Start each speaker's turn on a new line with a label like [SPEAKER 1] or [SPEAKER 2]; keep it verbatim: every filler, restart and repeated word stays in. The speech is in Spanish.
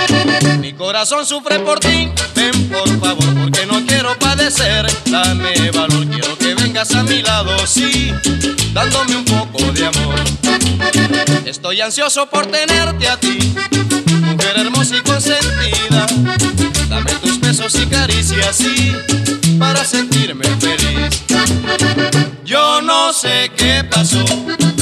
[SPEAKER 1] Mi corazón sufre por ti, ven por favor, porque no quiero padecer. Dame valor, quiero que vengas a mi lado, sí, dándome un poco de amor. Estoy ansioso por tenerte a ti, mujer hermosa y consentida. Dame tus besos y caricias, sí, para sentirme feliz. Yo no sé qué pasó,